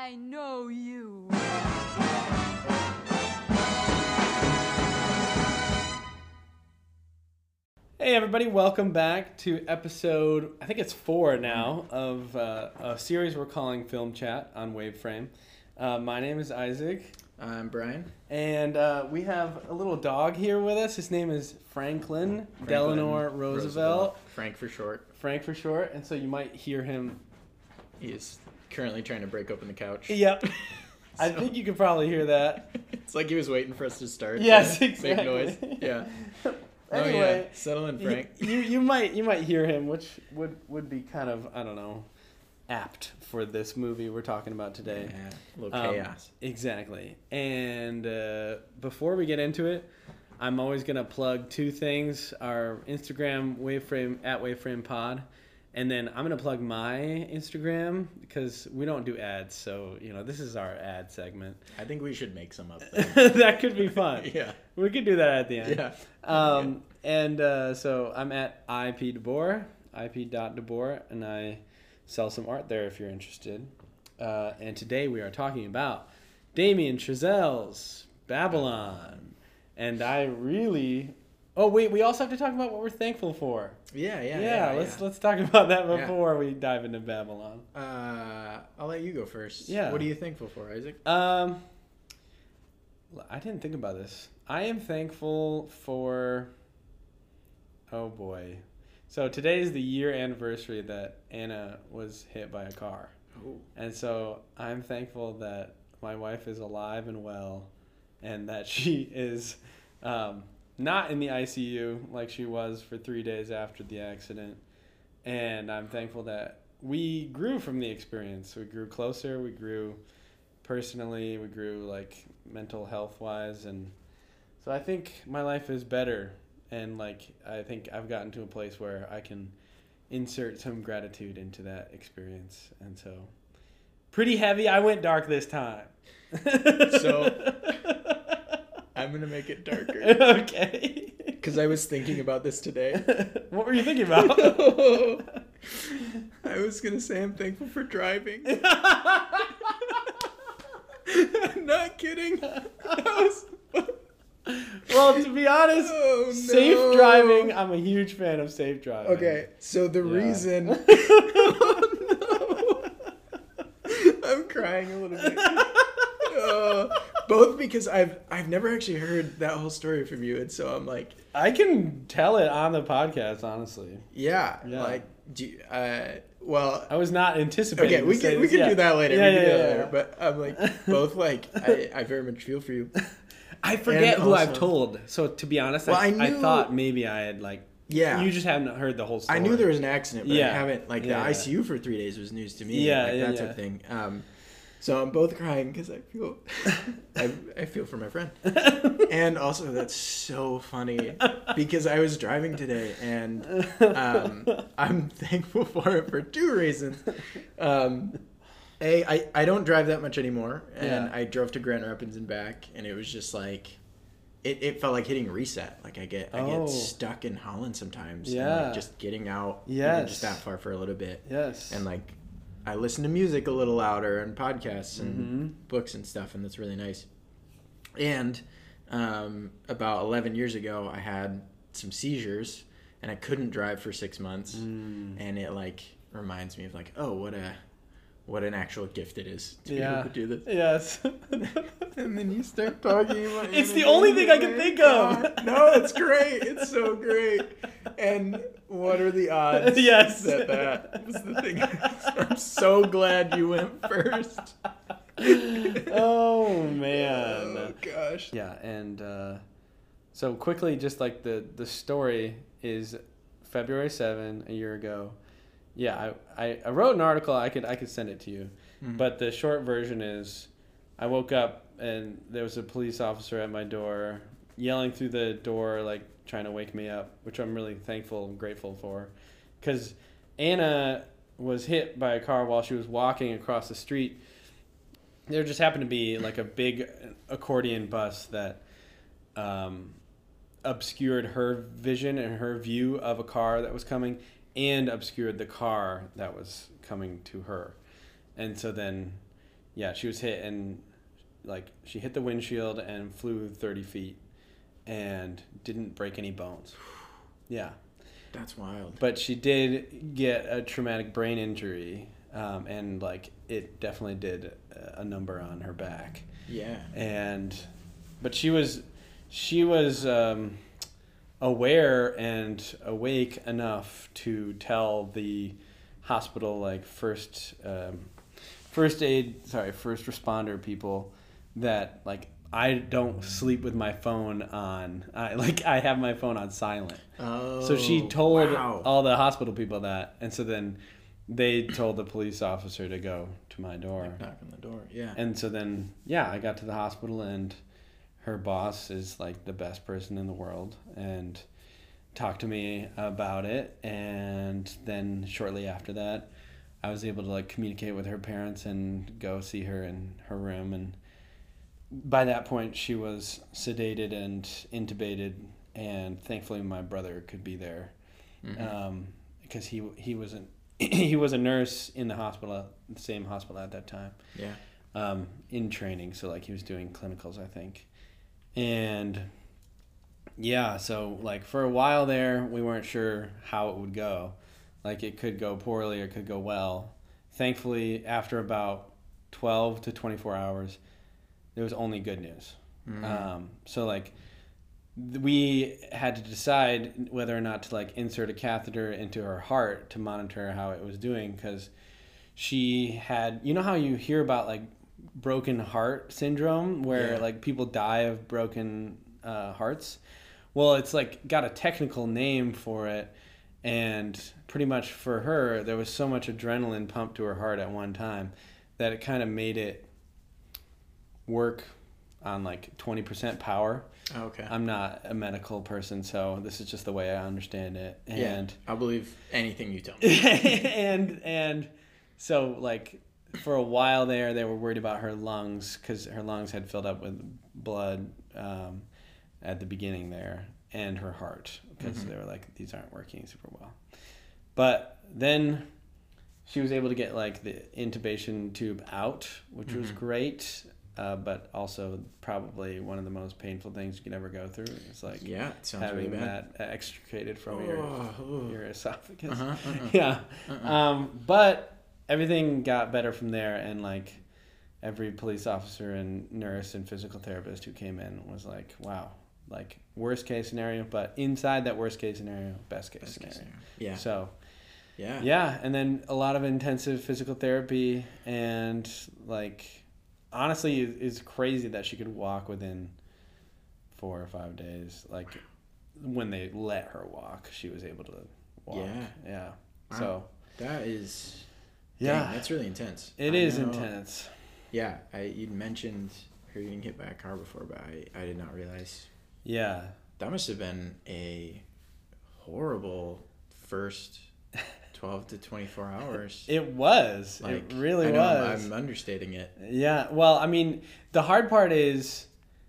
I know you. Hey everybody, welcome back to episode, I think it's 4 now, of a series we're calling Film Chat on Waveframe. My name is Isaac. I'm Brian. And we have a little dog here with us. His name is Franklin Delano Roosevelt. Frank for short. Frank for short, and so you might hear him. He is currently trying to break open the couch. Yep. I think you could probably hear that. It's like he was waiting for us to start. Yes, Big exactly. noise. Yeah. Anyway, oh, yeah. Settle in, Frank. You might hear him, which would be kind of, I don't know, apt for this movie we're talking about today. Yeah, a little chaos. Exactly. And before we get into it, I'm always going to plug 2 things. Our Instagram, Waveframe, at WaveframePod. And then I'm going to plug my Instagram because we don't do ads. So, this is our ad segment. I think we should make some up. That could be fun. Yeah. We could do that at the end. Yeah. So I'm at ip.debor, ip.debor, and I sell some art there if you're interested. And today we are talking about Damien Chazelle's Babylon. And I really... Oh, wait, we also have to talk about what we're thankful for. Yeah. Let's talk about that before we dive into Babylon. I'll let you go first. Yeah. What are you thankful for, Isaac? I didn't think about this. I am thankful for... Oh, boy. So today is the year anniversary that Anna was hit by a car. Oh. And so I'm thankful that my wife is alive and well and that she is not in the ICU like she was for 3 days after the accident. And I'm thankful that we grew from the experience. We grew closer. We grew personally. We grew like mental health wise. And so I think my life is better. And I think I've gotten to a place where I can insert some gratitude into that experience. And so pretty heavy. I went dark this time. So I'm going to make it darker. Okay. Because I was thinking about this today. What were you thinking about? I was going to say I'm thankful for driving. I'm not kidding. Well, to be honest, safe driving, I'm a huge fan of safe driving. Okay, so the reason... I'm crying a little bit. Both because I've never actually heard that whole story from you, and so I'm like... I can tell it on the podcast, honestly. Yeah. Well... I was not anticipating. Okay, we can do that later. Yeah. But I'm like, both I very much feel for you. I forget And who also- I've told. So to be honest, Well, I thought maybe I had Yeah. You just haven't heard the whole story. I knew there was an accident, but Yeah. I haven't, the Yeah. ICU for 3 days was news to me. Yeah, that type of thing. So I'm both crying because I feel, I feel for my friend. And also that's so funny because I was driving today and I'm thankful for it for 2 reasons. I don't drive that much anymore, and I drove to Grand Rapids and back, and it was just it felt like hitting reset. I get stuck in Holland sometimes. Yeah. And just getting out, Yes. even just that far for a little bit. Yes. And I listen to music a little louder and podcasts and books and stuff, and that's really nice. And about 11 years ago, I had some seizures, and I couldn't drive for 6 months. And it reminds me of what an actual gift it is to be able to do this. Yes. And then you start talking about It's the only thing I can think of. No, it's great. It's so great. And what are the odds Yes. that was the thing? I'm so glad you went first. Oh, man. Oh, gosh. Yeah, and so quickly, just the story is February 7, a year ago. Yeah, I wrote an article. I could send it to you, but the short version is, I woke up and there was a police officer at my door, yelling through the door, trying to wake me up, which I'm really thankful and grateful for, because Anna was hit by a car while she was walking across the street. There just happened to be a big accordion bus that obscured her vision and her view of a car that was coming, and obscured the car that was coming to her. And so then, yeah, she was hit and like she hit the windshield and flew 30 feet and didn't break any bones. Yeah. That's wild. But she did get a traumatic brain injury, and like it definitely did a number on her back. Yeah. But she was aware and awake enough to tell the hospital, like first responder people, that like I don't sleep with my phone on. I have my phone on silent. Oh. So she told wow. all the hospital people that, and so then they told the police officer to go to my door. Like knock on the door. Yeah. And so then, yeah, I got to the hospital, and her boss is like the best person in the world, and talked to me about it. And then shortly after that, I was able to like communicate with her parents and go see her in her room. And by that point, she was sedated and intubated, and thankfully my brother could be there, because he wasn't he was a nurse in the hospital, the same hospital at that time. Yeah. In training, so like he was doing clinicals, I think. And yeah, so like for a while there, we weren't sure how it would go. Like it could go poorly or it could go well. Thankfully, after about 12 to 24 hours, there was only good news. So like we had to decide whether or not to like insert a catheter into her heart to monitor how it was doing, because she had, you know how you hear about like broken heart syndrome where like people die of broken hearts? Well, it's like got a technical name for it, and pretty much for her there was so much adrenaline pumped to her heart at one time that it kind of made it work on like 20% power. Okay. I'm not a medical person, so this is just the way I understand it. And I'll believe anything you tell me. and so like for a while there, they were worried about her lungs, because her lungs had filled up with blood at the beginning there, and her heart, because they were like, these aren't working super well. But then she was able to get like the intubation tube out, which was great. But also probably one of the most painful things you can ever go through. It's like it sounds having really bad. that extricated from your esophagus. Yeah. But everything got better from there, and like every police officer and nurse and physical therapist who came in was like, wow, like worst case scenario, but inside that worst case scenario, best case scenario. Yeah. So yeah, and then a lot of intensive physical therapy, and like honestly, it's crazy that she could walk within 4 or 5 days. Like when they let her walk, she was able to walk. Yeah. Wow. So that is, dang, that's really intense. It is intense. Yeah, you'd mentioned her getting hit by a car before, but I did not realize. Yeah. That must have been a horrible first 12 to 24 hours. It was. Like, it really was. I'm understating it. Yeah. Well, I mean, the hard part is,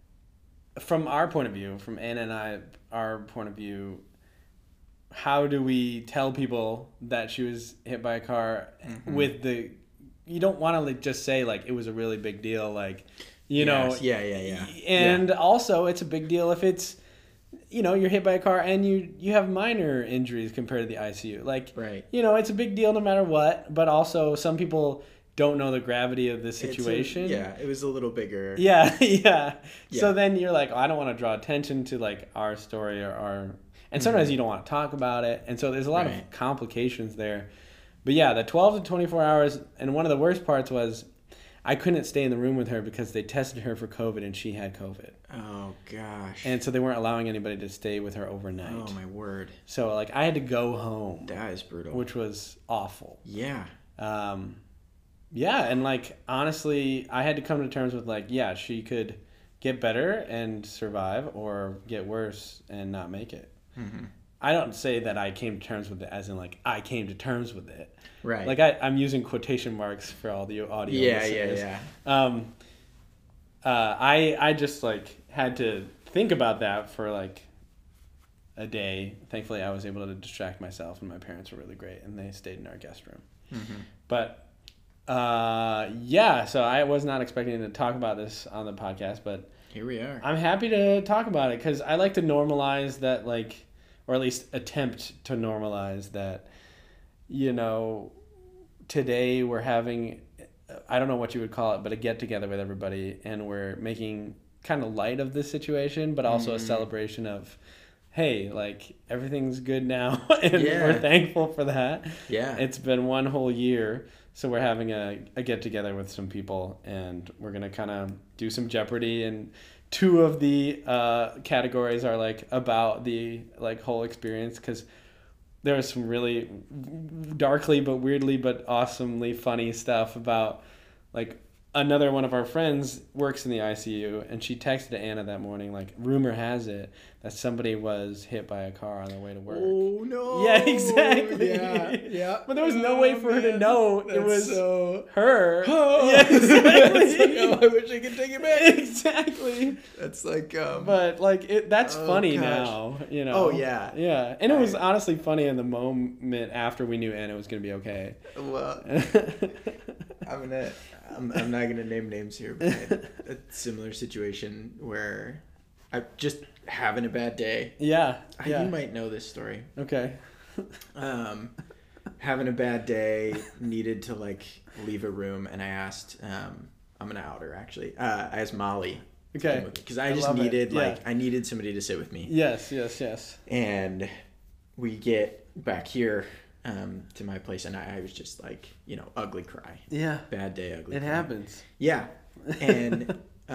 from our point of view, from Anna and our point of view, how do we tell people that she was hit by a car with the... You don't want to like just say like it was a really big deal, like, you know. Yeah. And also, it's a big deal if it's, you know, you're hit by a car and you have minor injuries compared to the ICU. Like, right. You know, it's a big deal no matter what. But also, some people don't know the gravity of the situation. It was a little bigger. Yeah. So then you're like, oh, I don't want to draw attention to like our story or our. And sometimes you don't want to talk about it, and so there's a lot of complications there. But yeah, the 12 to 24 hours, and one of the worst parts was I couldn't stay in the room with her because they tested her for COVID and she had COVID. Oh, gosh. And so they weren't allowing anybody to stay with her overnight. Oh, my word. So, like, I had to go home. That is brutal. Which was awful. Yeah. Yeah, and, like, honestly, I had to come to terms with, like, yeah, she could get better and survive or get worse and not make it. Mm-hmm. I don't say that I came to terms with it as in, like, I came to terms with it. Right. Like, I'm using quotation marks for all the audio listeners. Yeah. I just, like, had to think about that for, like, a day. Thankfully, I was able to distract myself, and my parents were really great, and they stayed in our guest room. Mm-hmm. But Yeah. So I was not expecting to talk about this on the podcast, but Here we are. I'm happy to talk about it because I like to normalize that, like, or at least attempt to normalize that, you know, today we're having, I don't know what you would call it, but a get together with everybody, and we're making kind of light of this situation, but also a celebration of, hey, like, everything's good now, and we're thankful for that. Yeah. It's been one whole year, so we're having a get together with some people, and we're gonna kind of do some Jeopardy, and two of the categories are like about the like whole experience, because there was some really darkly but weirdly but awesomely funny stuff about, like, another one of our friends works in the ICU, and she texted Anna that morning, like, rumor has it that somebody was hit by a car on their way to work. Oh, no. Yeah, exactly. Yeah. But there was no way for her to know it was her. Oh. Yeah, exactly. I wish I could take it back. Exactly. That's like... But, like, that's funny gosh. now, you know? Oh, yeah. Yeah. And it was honestly funny in the moment after we knew Anna was going to be okay. Well, I'm not gonna name names here, but I had a similar situation where I'm just having a bad day. Yeah. You might know this story. Okay. Having a bad day, needed to like leave a room, and I asked, I'm gonna out her actually. I asked Molly. Okay. Because I just needed Yeah. I needed somebody to sit with me. Yes. And we get back here to my place, and I was just like, ugly cry. Yeah. Bad day, ugly It cry. happens. Yeah. And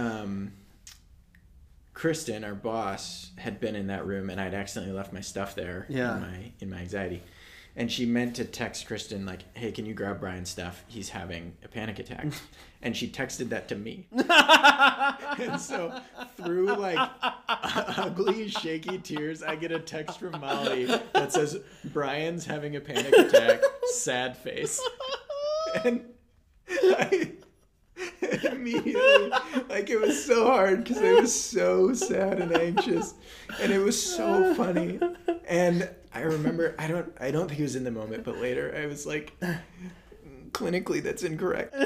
Kristen, our boss, had been in that room, and I'd accidentally left my stuff there in my anxiety. And she meant to text Kristen, like, hey, can you grab Brian's stuff? He's having a panic attack. And she texted that to me. And so through, like, ugly, shaky tears, I get a text from Molly that says, Brian's having a panic attack, sad face. And I immediately, like, it was so hard because I was so sad and anxious. And it was so funny. And I remember, I don't think it was in the moment, but later I was like, clinically that's incorrect.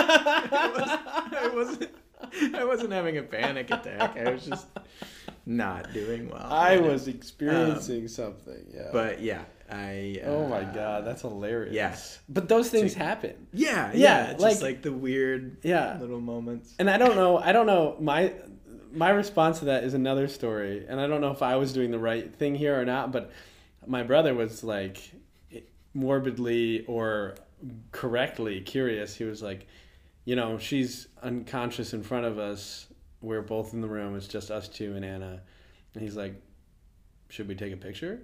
I wasn't having a panic attack. I was just not doing well. I was experiencing something. Yeah. But yeah, I. Oh my God, that's hilarious. Yes. But those things happen. Yeah. Yeah, Just like the weird little moments. And I don't know. My response to that is another story, and I don't know if I was doing the right thing here or not, but my brother was like morbidly or correctly curious. He was like, she's unconscious in front of us. We're both in the room. It's just us two and Anna. And he's like, should we take a picture?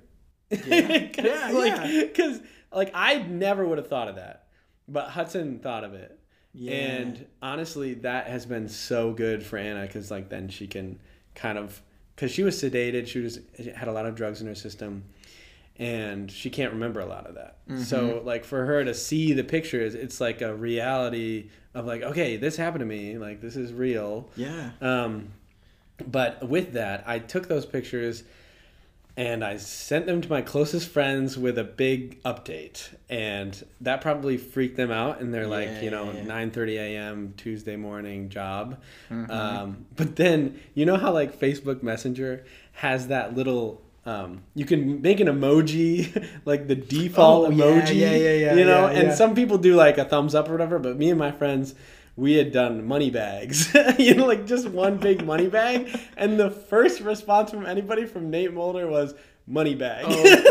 Yeah. Because I never would have thought of that, but Hudson thought of it. Yeah. And honestly, that has been so good for Anna, because then she can kind of, because she was sedated, she had a lot of drugs in her system, and she can't remember a lot of that. Mm-hmm. So for her to see the pictures, it's like a reality of like, okay, this happened to me, like this is real. Yeah. But with that, I took those pictures and I sent them to my closest friends with a big update, and that probably freaked them out, and they're 9:30 a.m. Tuesday morning job. Mm-hmm. But then how Facebook Messenger has that little you can make an emoji, like the default emoji, and some people do like a thumbs up or whatever, but me and my friends, we had done money bags, just one big money bag. And the first response from anybody from Nate Mulder was money bag.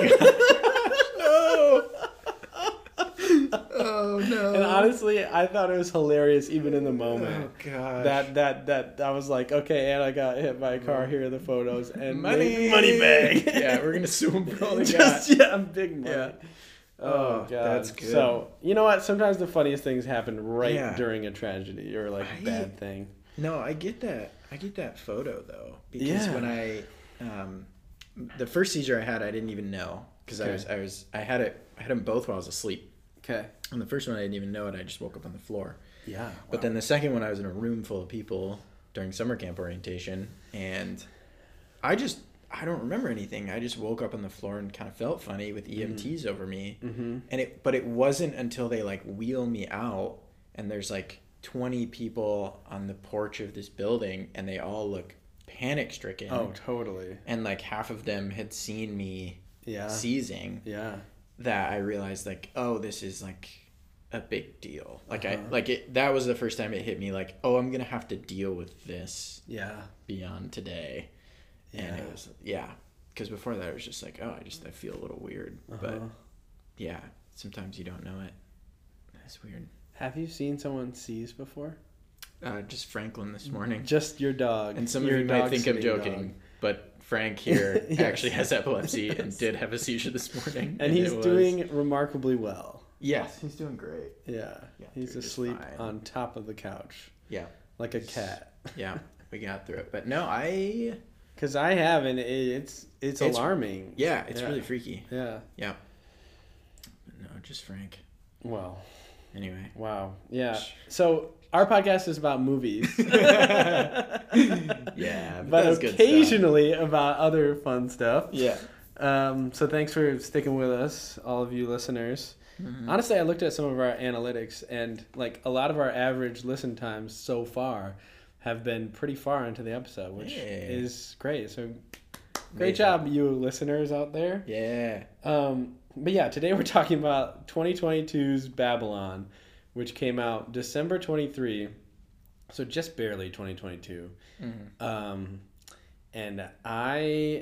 Oh no. And honestly, I thought it was hilarious even in the moment. Oh gosh. That I was like, okay, and I got hit by a car, here are the photos, and money bag. Yeah, we're gonna sue him for all they got. Big money. Yeah. Oh God, that's good. So you know what? Sometimes the funniest things happen during a tragedy or a bad thing. No, I get that. I get that photo though, because when I, the first seizure I had, I didn't even know, because I had them both while I was asleep. Okay. And the first one I didn't even know it. I just woke up on the floor. Yeah. Wow. But then the second one, I was in a room full of people during summer camp orientation, and I don't remember anything. I just woke up on the floor and kind of felt funny with EMTs over me. Mm-hmm. But it wasn't until they wheel me out and there's like 20 people on the porch of this building, and they all look panic stricken. Oh, totally. And like half of them had seen me Yeah. seizing. Yeah. That I realized like, oh, this is like a big deal. Like Uh-huh. that was the first time it hit me like, oh, I'm gonna have to deal with this Yeah. beyond today. Yeah. And it was because before that it was just like, oh, I feel a little weird. But Uh-huh. yeah, sometimes you don't know it. That's weird. Have you seen someone seize before? Just Franklin this morning. Just your dog. And some of your you might think I'm dog-sitting joking, dog. but Frank here Yes. actually has epilepsy and Yes. did have a seizure this morning. And he's doing remarkably well. Yes, he's doing great. Yeah. Yeah, He's dude, just asleep fine. on top of the couch Yeah, like a cat. yeah, we got through it. But no, it's Because I have, and it's alarming. it's really freaky. Yeah. Yeah. No, just Frank. Well, Anyway. wow. Yeah. So our podcast is about movies. Yeah, But that's good occasionally about other fun stuff. Yeah. So thanks for sticking with us, all of you listeners. Mm-hmm. Honestly, I looked at some of our analytics, and like a lot of our average listen times so far have been pretty far into the episode, which is great. So great job, you listeners out there. Yeah. But yeah, today we're talking about 2022's Babylon, which came out December 23, so just barely 2022. Mm-hmm. And I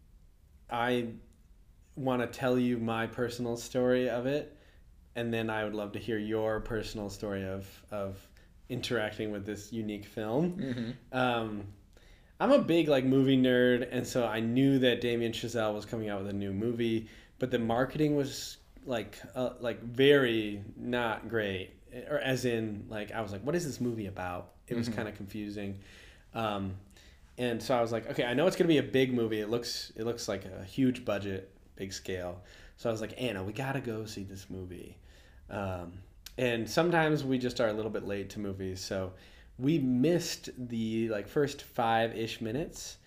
want to tell you my personal story of it, and then I would love to hear your personal story of interacting with this unique film. Mm-hmm. I'm a big like movie nerd, and so I knew that Damien Chazelle was coming out with a new movie, but the marketing was like very not great, or as in like I was like, what is this movie about? It was kind of confusing. And so I was like, okay, I know it's gonna be a big movie. It looks like a huge budget, big scale. So I was like, Anna, we gotta go see this movie. And sometimes we just are a little bit late to movies, so we missed the like first 5-ish minutes.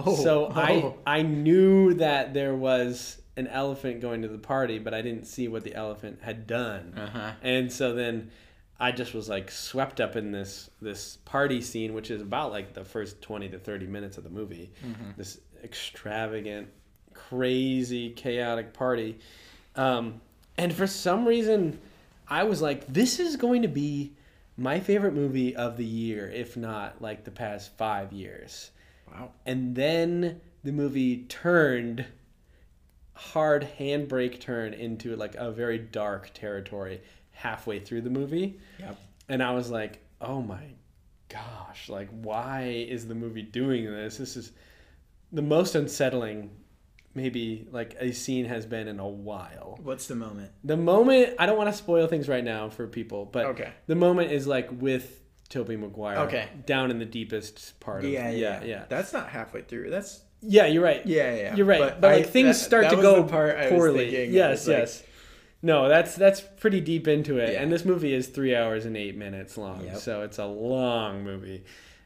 I knew that there was an elephant going to the party, but I didn't see what the elephant had done. Uh-huh. And so then I just was like swept up in this party scene, which is about like the first 20 to 30 minutes of the movie. Mm-hmm. This extravagant, crazy, chaotic party. And for some reason, I was like, this is going to be my favorite movie of the year, if not like the past 5 years. Wow. And then the movie turned, hard handbrake turn into like a very dark territory halfway through the movie. Yep. And I was like, oh my gosh, like why is the movie doing this? This is the most unsettling maybe like a scene has been in a while. What's the moment? The moment, I don't want to spoil things right now for people, but Okay. the moment is like with Tobey Maguire Okay. down in the deepest part of Yeah. That's not halfway through. That's Yeah, you're right. yeah. You're right. But like things start to was go the part I was poorly. thinking. Yes, It was like, yes. No, that's pretty deep into it. Yeah. And this movie is 3 hours and 8 minutes long. Yep. So it's a long movie.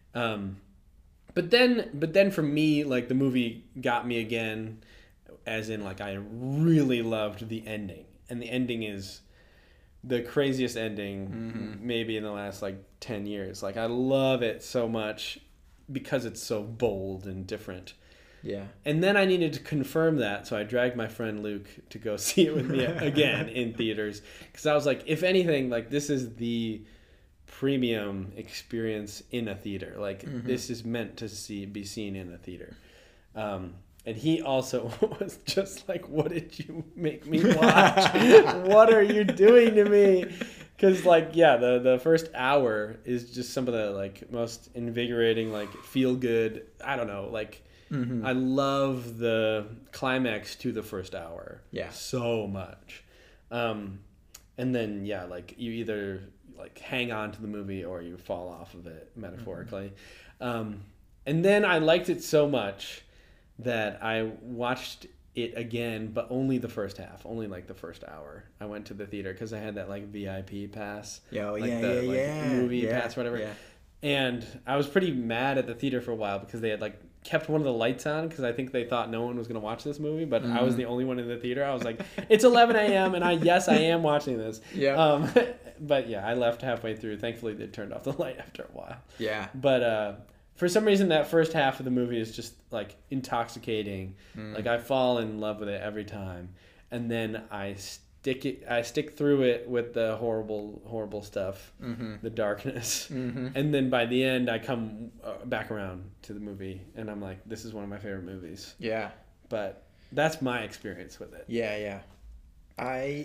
But then for me, like the movie got me again, as in like I really loved the ending. And the ending is the craziest ending maybe in the last like 10 years. Like I love it so much because it's so bold and different. Yeah. And then I needed to confirm that, so I dragged my friend Luke to go see it with me again in theaters. Because I was like, if anything, like this is the premium experience in a theater. Like this is meant to be seen in a theater. And he also was just like, what did you make me watch? What are you doing to me? Because like, yeah, the first hour is just some of the like most invigorating, like feel good. I don't know, like I love the climax to the first hour. Yeah. So much. And then yeah, like you either like hang on to the movie or you fall off of it metaphorically. And then I liked it so much that I watched it again, but only the first half, only like the first hour. I went to the theater because I had that like VIP pass, movie pass, whatever. Yeah. And I was pretty mad at the theater for a while because they had like kept one of the lights on because I think they thought no one was going to watch this movie, but I was the only one in the theater. I was like, it's 11 a.m. and I am watching this. Yeah. But yeah, I left halfway through. Thankfully, they turned off the light after a while. Yeah. But for some reason, that first half of the movie is just like intoxicating. Like I fall in love with it every time, and then I stick through it with the horrible stuff, the darkness, and then by the end I come back around to the movie and I'm like, this is one of my favorite movies. Yeah. But that's my experience with it. Yeah. I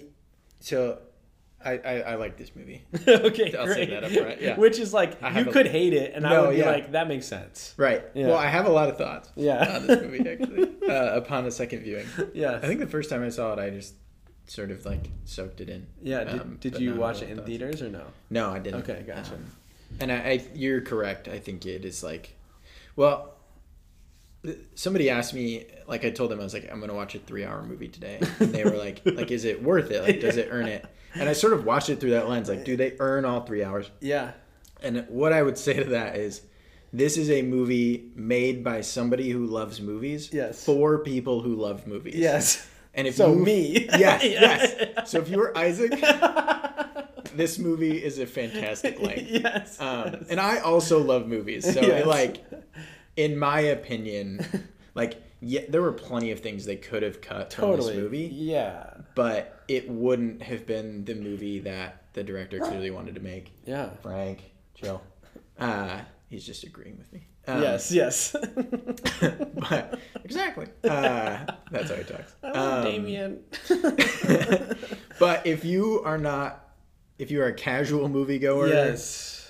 like this movie. Okay, I'll great. say that up front. Yeah. Which is like, you could hate it and I would be yeah. like, that makes sense. Right. Yeah. Well, I have a lot of thoughts on this movie actually upon a second viewing. Yes. I think the first time I saw it, I just sort of like soaked it in. Yeah. Did you watch it in theaters or no? No, I didn't. Okay, gotcha. And you're correct. I think it is like, well, somebody asked me, like I told them, I was like, I'm going to watch a 3-hour movie today. And they were like, is it worth it? Like, does it earn it? And I sort of watched it through that lens. Like, do they earn all 3 hours? Yeah. And what I would say to that is, this is a movie made by somebody who loves movies. Yes. For people who love movies. Yes. And if me. Yes. So if you were Isaac, this movie is a fantastic length. Yes. And I also love movies. So in my opinion, there were plenty of things they could have cut from this movie. Yeah. But it wouldn't have been the movie that the director clearly wanted to make. Yeah. Frank, chill. He's just agreeing with me. Yes. But exactly. That's how he talks. Damien. But if you are a casual moviegoer, yes.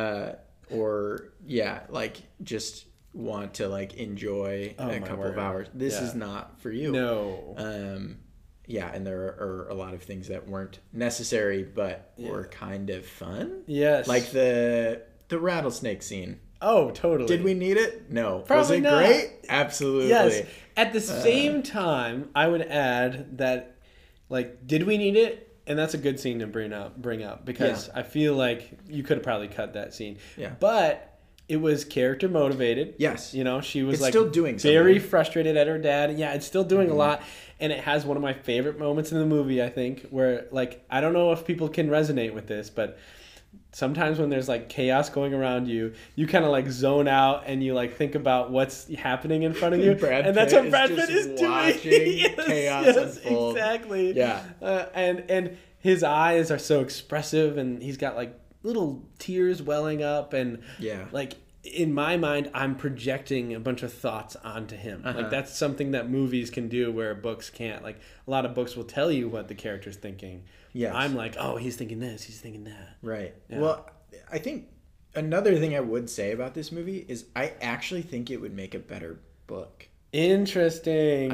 Or just want to enjoy a couple of hours, this is not for you. No. And there are a lot of things that weren't necessary but were kind of fun. Yes. Like the rattlesnake scene. Oh, totally. Did we need it? No. Probably Was it not. great? Absolutely. Yes. At the same time, I would add that, did we need it? And that's a good scene to bring up because I feel like you could have probably cut that scene. Yeah. But it was character motivated. Yes. She was still doing something. Very frustrated at her dad. Yeah, it's still doing a lot. And it has one of my favorite moments in the movie, I think, where I don't know if people can resonate with this, but sometimes when there's chaos going around you, you kind of zone out and you think about what's happening in front of you. And that's what Brad Pitt is doing. Chaos unfold. Exactly. Yeah. And his eyes are so expressive and he's got little tears welling up and in my mind, I'm projecting a bunch of thoughts onto him. That's something that movies can do where books can't. A lot of books will tell you what the character's thinking. Yes. I'm oh, he's thinking this, he's thinking that. Right. Yeah. Well, I think another thing I would say about this movie is I actually think it would make a better book. Interesting.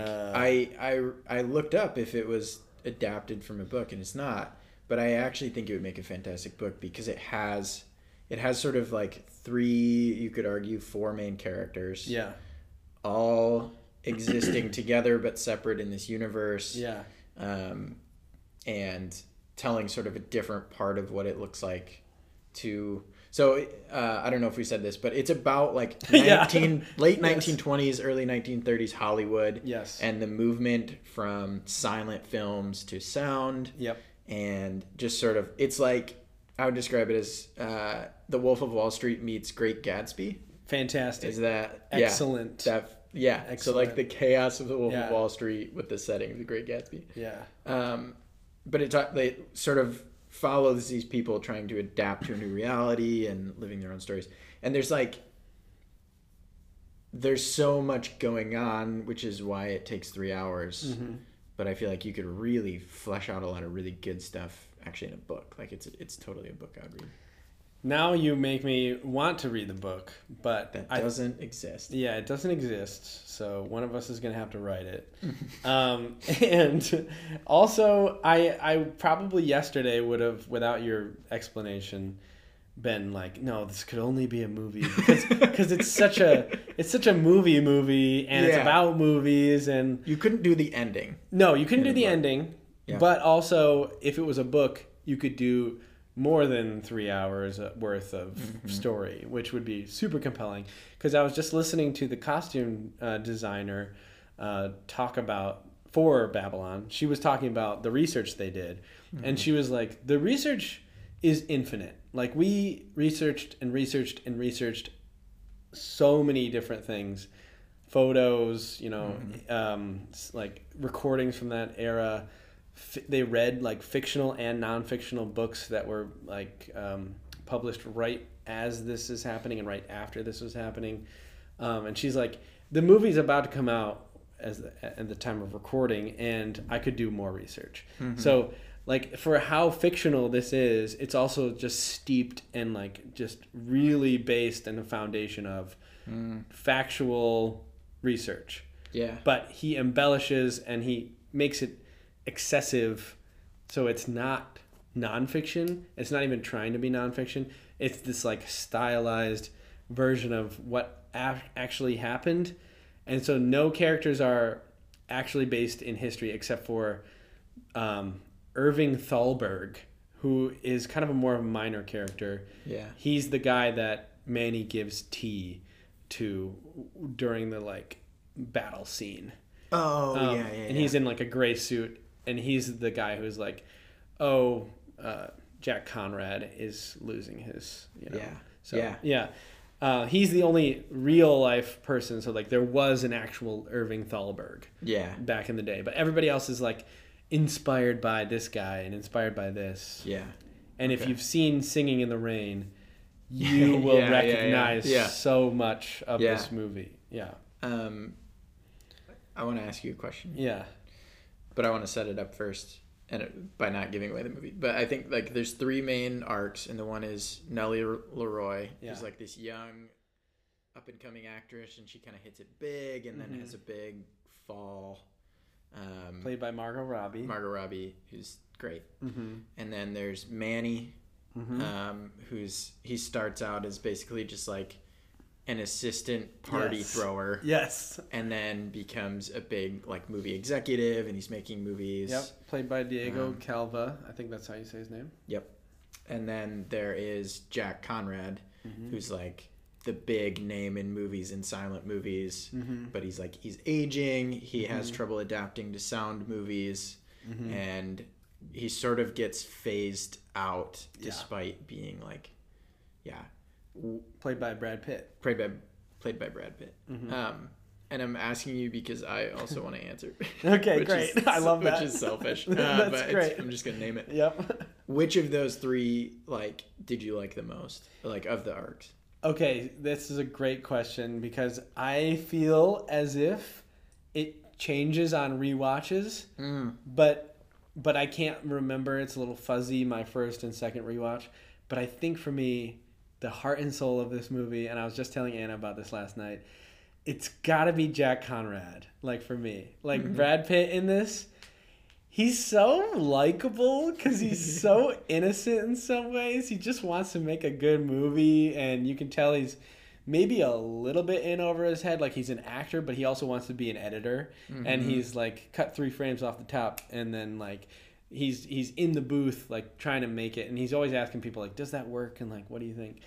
I looked up if it was adapted from a book, and it's not. But I actually think it would make a fantastic book because it has sort of 3, you could argue 4 main characters. Yeah. All existing together but separate in this universe. Yeah. And telling sort of a different part of what it looks like to... So, I don't know if we said this, but it's about late 1920s, early 1930s Hollywood. Yes. And the movement from silent films to sound. Yep. And just sort of, it's I would describe it as The Wolf of Wall Street meets Great Gatsby. Fantastic. Is that... Excellent. Yeah. Excellent. So the chaos of The Wolf of Wall Street with the setting of The Great Gatsby. Yeah. But they sort of follows these people trying to adapt to a new reality and living their own stories. And there's so much going on, which is why it takes 3 hours. Mm-hmm. But I feel like you could really flesh out a lot of really good stuff actually in a book. It's totally a book I would read. Now you make me want to read the book, but that doesn't exist. Yeah, it doesn't exist. So one of us is going to have to write it. And also, I probably yesterday would have, without your explanation, been no, this could only be a movie because it's such a movie, and it's about movies, and you couldn't do the ending. No, you couldn't do the ending. Yeah. But also, if it was a book, you could do more than 3 hours worth of story, which would be super compelling. Because I was just listening to the costume designer talk about for Babylon. She was talking about the research they did, and she was like, the research is infinite. Like, we researched and researched and researched so many different things, photos, like recordings from that era. They read like fictional and non-fictional books that were like published right as this is happening and right after this was happening. And she's like, the movie's about to come out at the time of recording, and I could do more research. So like, for how fictional this is, it's also just steeped in like just really based in a foundation of factual research. Yeah. But he embellishes and he makes it excessive, so it's not nonfiction. It's not even trying to be nonfiction. It's this like stylized version of what actually happened. And so no characters are actually based in history except for Irving Thalberg, who is kind of a more of a minor character. Yeah. He's the guy that Manny gives tea to during the like battle scene. Oh, yeah. And he's in like a gray suit, and he's the guy who's like, Jack Conrad is losing his, Yeah. So, yeah. He's the only real life person. So like, there was an actual Irving Thalberg. Yeah. Back in the day, but everybody else is like inspired by this guy and inspired by this. Yeah. And if you've seen Singing in the Rain, you will recognize so much of this movie. Yeah. I want to ask you a question. Yeah. But I want to set it up first, and by not giving away the movie. But I think like there's 3 main arcs, and the one is Nellie Leroy, who's like this young, up and coming actress, and she kind of hits it big, and then has a big fall. Played by Margot Robbie. Margot Robbie, who's great. And then there's Manny, he starts out as basically just like an assistant party thrower. Yes. And then becomes a big like movie executive, and he's making movies. Yep. Played by Diego Calva. I think that's how you say his name. Yep. And then there is Jack Conrad, who's like the big name in movies and silent movies, but he's aging. He has trouble adapting to sound movies, and he sort of gets phased out despite being like, played by Brad Pitt. Played by Brad Pitt. And I'm asking you because I also want to answer. Okay, great. I love that. Which is selfish. That's but great. I'm just gonna name it. Yep. Which of those 3 like did you like the most? Like of the arcs? Okay, this is a great question because I feel as if it changes on rewatches, but I can't remember. It's a little fuzzy, my first and second rewatch. But I think for me, the heart and soul of this movie, and I was just telling Anna about this last night, it's got to be Jack Conrad, like for me. Like Brad Pitt in this, he's so likable because he's so innocent in some ways. He just wants to make a good movie, and you can tell he's maybe a little bit in over his head. Like, he's an actor, but he also wants to be an editor, and he's like cut 3 frames off the top, and then like he's in the booth like trying to make it, and he's always asking people like, does that work, and like, what do you think?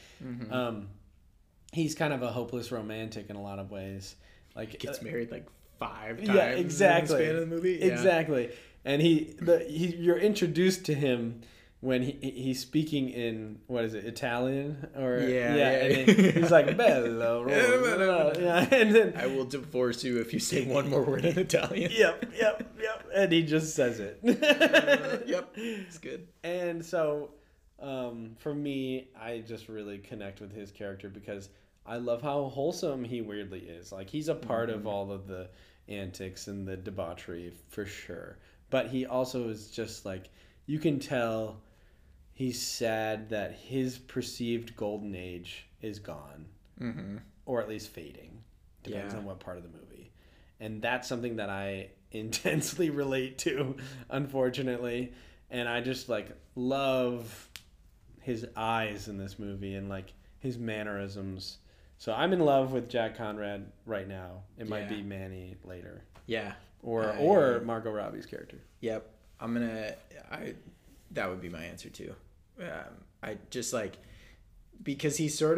He's kind of a hopeless romantic in a lot of ways. Like, gets married like 5 times. Yeah, exactly. In the span of the movie. Yeah. Exactly. And you're introduced to him when he's speaking in, what is it, Italian? Or and then he's like, bello, and then I will divorce you if you say one more word in Italian. Yep. And he just says it. Yep, it's good. And so, for me, I just really connect with his character because I love how wholesome he weirdly is. Like, he's a part of all of the antics and the debauchery for sure. But he also is just like, you can tell he's sad that his perceived golden age is gone. Or at least fading. Depends on what part of the movie. And that's something that I intensely relate to, unfortunately. And I just like love his eyes in this movie and like his mannerisms. So I'm in love with Jack Conrad right now. It might be Manny later. Yeah. Or Margot Robbie's character. Yep. That would be my answer too. I just like, because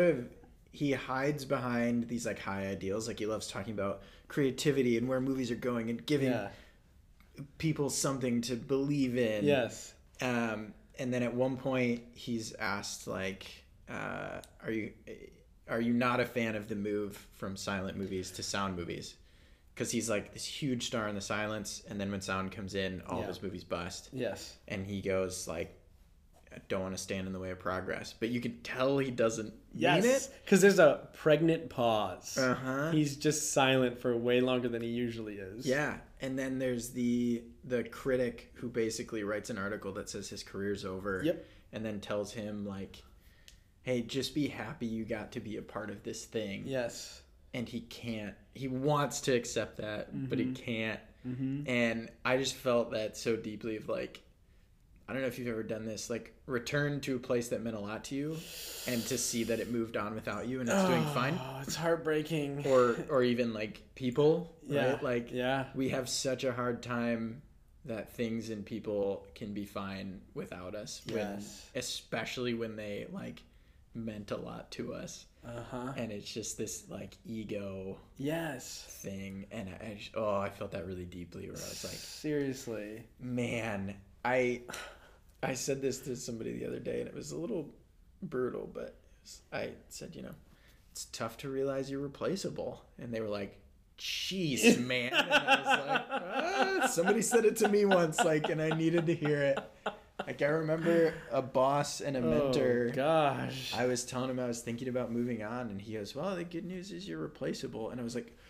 he hides behind these like high ideals. Like he loves talking about creativity and where movies are going and giving people something to believe in. Yes. And then at one point he's asked like, are you not a fan of the move from silent movies to sound movies? Because he's like this huge star in the silence, and then when sound comes in, all of his movies bust. Yes. And he goes like, I don't want to stand in the way of progress. But you can tell he doesn't mean it. Because there's a pregnant pause. Uh-huh. He's just silent for way longer than he usually is. Yeah. And then there's the critic who basically writes an article that says his career's over. Yep. And then tells him like, hey, just be happy you got to be a part of this thing. Yes. And he can't. He wants to accept that, but he can't. Mm-hmm. And I just felt that so deeply of like, I don't know if you've ever done this, like return to a place that meant a lot to you and to see that it moved on without you and it's doing fine. It's heartbreaking. Or even like people, yeah. right? Like yeah. we have such a hard time that things and people can be fine without us. Especially when they like meant a lot to us. And it's just this like ego thing. And I felt that really deeply where I was like, seriously, man, I said this to somebody the other day and it was a little brutal, but I said, it's tough to realize you're replaceable. And they were like, jeez, man. And I was like, somebody said it to me once, like, and I needed to hear it. Like, I remember a boss and a mentor. Oh, gosh. I was telling him I was thinking about moving on, and he goes, well, the good news is you're replaceable. And I was like,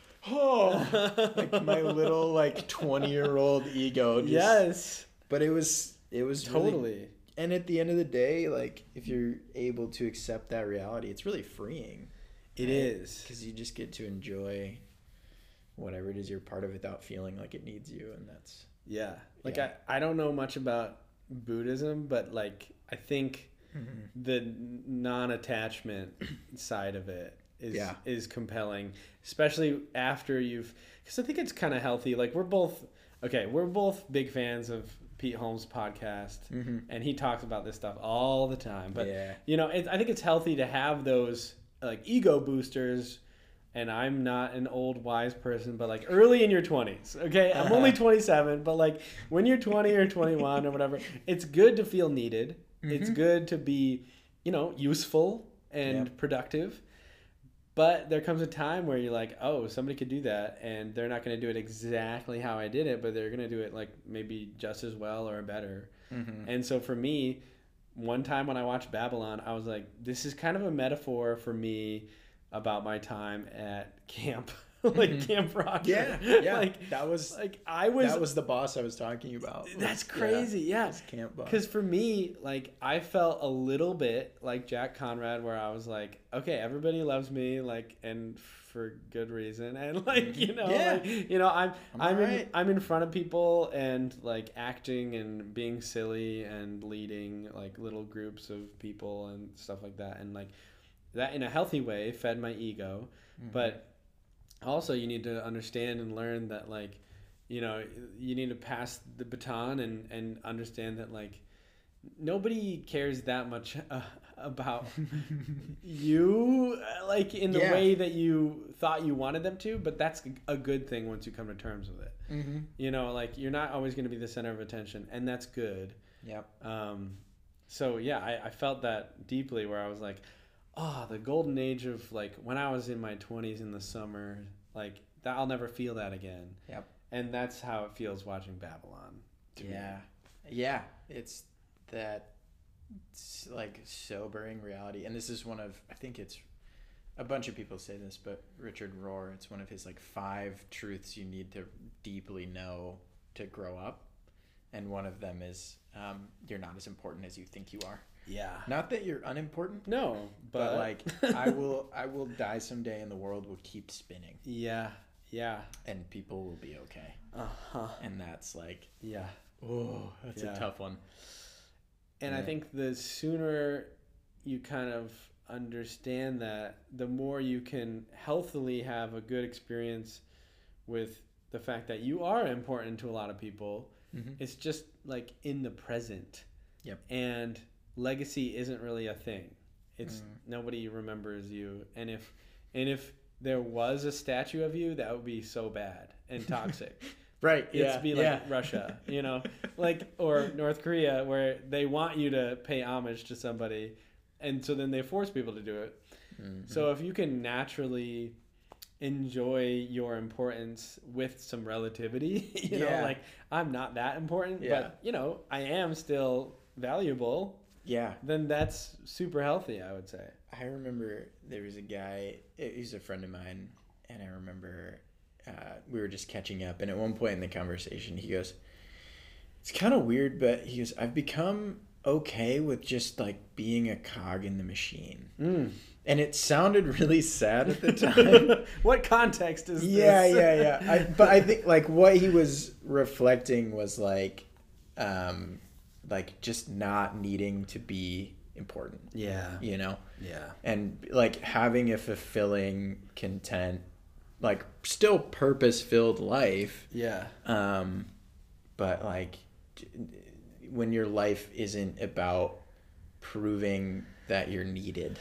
oh, like my little, like, 20-year-old ego. Yes. But it was totally. Really, and at the end of the day, like, if you're able to accept that reality, it's really freeing. It is. Because you just get to enjoy whatever it is you're part of without feeling like it needs you, and that's... Yeah. Like, I don't know much about Buddhism, but like I think the non-attachment side of it is compelling, especially after because I think it's kind of healthy. Like we're both big fans of Pete Holmes' podcast, and he talks about this stuff all the time. But I think it's healthy to have those like ego boosters. And I'm not an old wise person, but like early in your 20s, okay? I'm only 27, but like when you're 20 or 21 or whatever, it's good to feel needed. It's good to be, useful and productive. But there comes a time where you're like, oh, somebody could do that, and they're not going to do it exactly how I did it, but they're going to do it like maybe just as well or better. And so for me, one time when I watched Babylon, I was like, this is kind of a metaphor for me about my time at camp, like Camp Rocker. Yeah. Like that was the boss I was talking about. That's crazy. Yeah. Camp boss. Because for me, like I felt a little bit like Jack Conrad, where I was like, okay, everybody loves me, like, and for good reason, and like I'm in front of people and like acting and being silly and leading like little groups of people and stuff like that, and like. That in a healthy way fed my ego, but also you need to understand and learn that like, you need to pass the baton and understand that like nobody cares that much about you like in the way that you thought you wanted them to, but that's a good thing once you come to terms with it. Like you're not always going to be the center of attention, and that's good. So I felt that deeply where I was like, the golden age of like when I was in my 20s in the summer, like that I'll never feel that again. And that's how it feels watching Babylon to me. Yeah, it's that like sobering reality. And this is one of, I think it's a bunch of people say this, but Richard Rohr, it's one of his like 5 truths you need to deeply know to grow up. And one of them is you're not as important as you think you are. Yeah. Not that you're unimportant. No, but like I will die someday and the world will keep spinning. Yeah. And people will be okay. And that's like that's a tough one. And I think the sooner you kind of understand that, the more you can healthily have a good experience with the fact that you are important to a lot of people. It's just like in the present. And legacy isn't really a thing. It's nobody remembers you, and if there was a statue of you, that would be so bad and toxic. Right. It'd be like Russia, like, or North Korea, where they want you to pay homage to somebody, and so then they force people to do it. So if you can naturally enjoy your importance with some relativity, like, I'm not that important, but I am still valuable. Yeah. Then that's super healthy, I would say. I remember there was a guy, he's a friend of mine, and I remember we were just catching up, and at one point in the conversation, he goes, it's kind of weird, but he goes, I've become okay with just like being a cog in the machine. And it sounded really sad at the time. What context is this? Yeah. But I think like what he was reflecting was like just not needing to be important. Yeah. Yeah. And like having a fulfilling, content, like still purpose-filled life. Yeah. But like when your life isn't about proving that you're needed,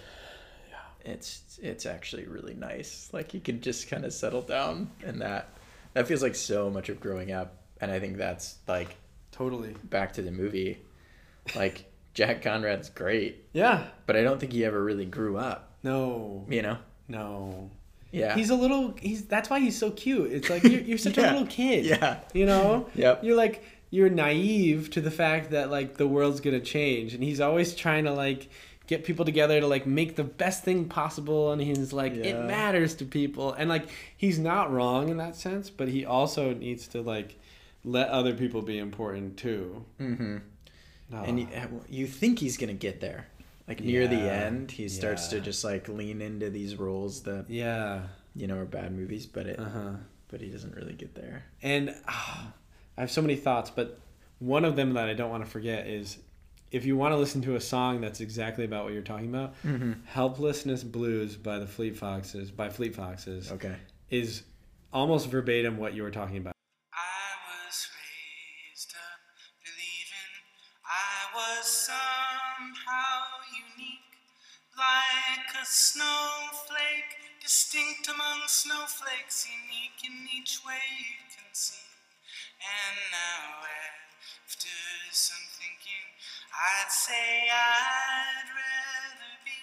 it's actually really nice. Like you can just kind of settle down, and that feels like so much of growing up. And I think that's like totally back to the movie. Like Jack Conrad's great. Yeah. But I don't think he ever really grew up. No. No. Yeah. That's why he's so cute. It's like you're such a little kid. Yeah. Yep. You're naive to the fact that like the world's gonna change, and he's always trying to like get people together to like make the best thing possible, and he's like it matters to people, and like he's not wrong in that sense, but he also needs to like let other people be important too. Mm-hmm. And you think he's gonna get there, like near the end he starts to just like lean into these roles that are bad movies, but he doesn't really get there. And I have so many thoughts, but one of them that I don't want to forget is, if you want to listen to a song that's exactly about what you're talking about, Helplessness Blues by Fleet Foxes, okay, is almost verbatim what you were talking about. I was raised up believing I was somehow unique, like a snowflake, distinct among snowflakes, unique in each way you can see. And now after some thinking, I'd say I'd rather be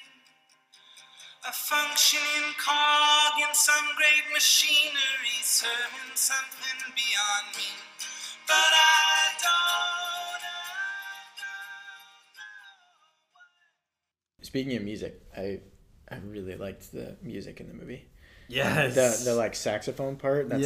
a functioning cog in some great machinery, serving something beyond me. But I don't know. Speaking of music, I really liked the music in the movie. Yes. The like saxophone part. That's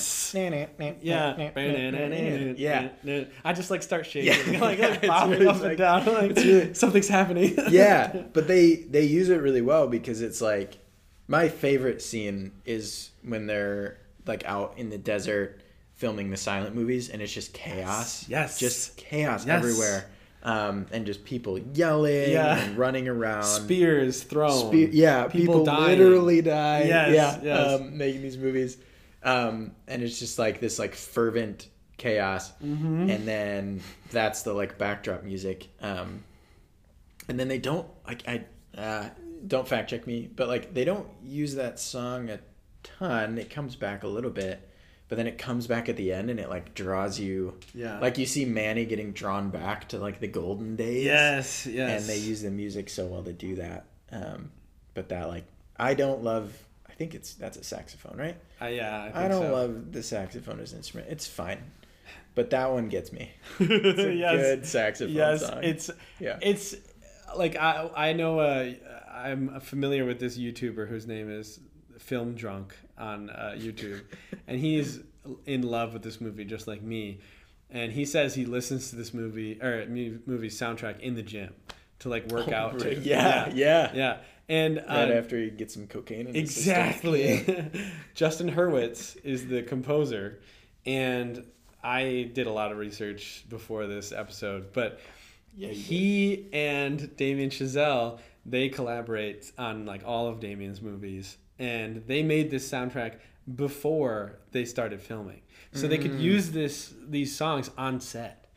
yeah. I just like start shaking, like bobbing up and down, like something's happening. Yeah, but they use it really well, because it's like my favorite scene is when they're like out in the desert filming the silent movies, and it's just chaos. Yes. Just chaos everywhere. And just people yelling and running around. Spears thrown. People dying. Literally die. Yes. Making these movies. And it's just like this like fervent chaos. Mm-hmm. And then that's the like backdrop music. And then they don't don't fact check me, but like they don't use that song a ton. It comes back a little bit. But then it comes back at the end, and it like draws you. Yeah. Like you see Manny getting drawn back to like the golden days. Yes. And they use the music so well to do that. But that like I don't love. I think that's a saxophone, right? I don't love the saxophone as an instrument. It's fine, but that one gets me. It's a good saxophone song. It's like I know I'm familiar with this YouTuber whose name is Film Drunk on YouTube, and he's in love with this movie just like me, and he says he listens to this movie soundtrack in the gym to like work out to. Yeah. And right after he gets some cocaine in his system. Justin Hurwitz is the composer, and I did a lot of research before this episode, but he and Damien Chazelle, they collaborate on like all of Damien's movies. And they made this soundtrack before they started filming, so they could use these songs on set.